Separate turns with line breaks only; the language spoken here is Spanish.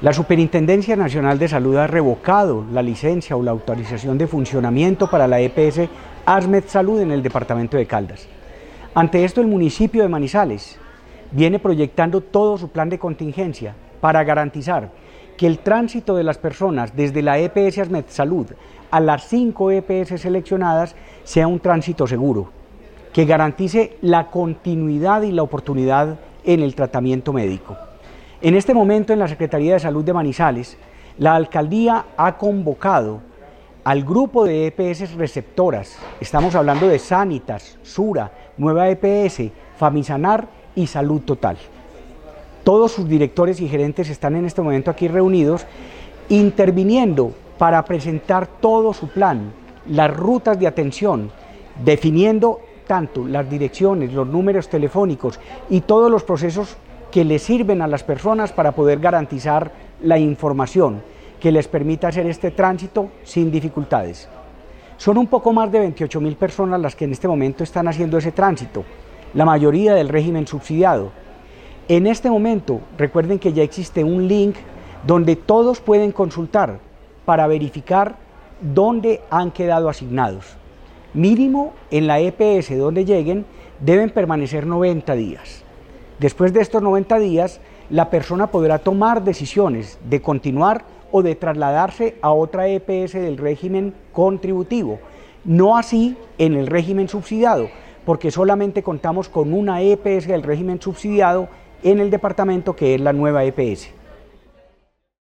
La Superintendencia Nacional de Salud ha revocado la licencia o la autorización de funcionamiento para la EPS ASMED Salud en el departamento de Caldas. Ante esto, el municipio de Manizales viene proyectando todo su plan de contingencia para garantizar que el tránsito de las personas desde la EPS ASMED Salud a las 5 EPS seleccionadas sea un tránsito seguro, que garantice la continuidad y la oportunidad en el tratamiento médico. En este momento, en la Secretaría de Salud de Manizales, la alcaldía ha convocado al grupo de EPS receptoras, estamos hablando de Sanitas, Sura, Nueva EPS, Famisanar y Salud Total. Todos sus directores y gerentes están en este momento aquí reunidos, interviniendo para presentar todo su plan, las rutas de atención, definiendo tanto las direcciones, los números telefónicos y todos los procesos que les sirven a las personas para poder garantizar la información que les permita hacer este tránsito sin dificultades. Son un poco más de 28.000 personas las que en este momento están haciendo ese tránsito, la mayoría del régimen subsidiado. En este momento, recuerden que ya existe un link donde todos pueden consultar para verificar dónde han quedado asignados. Mínimo en la EPS donde lleguen deben permanecer 90 días. Después de estos 90 días, la persona podrá tomar decisiones de continuar o de trasladarse a otra EPS del régimen contributivo. No así en el régimen subsidiado, porque solamente contamos con una EPS del régimen subsidiado en el departamento, que es la Nueva EPS.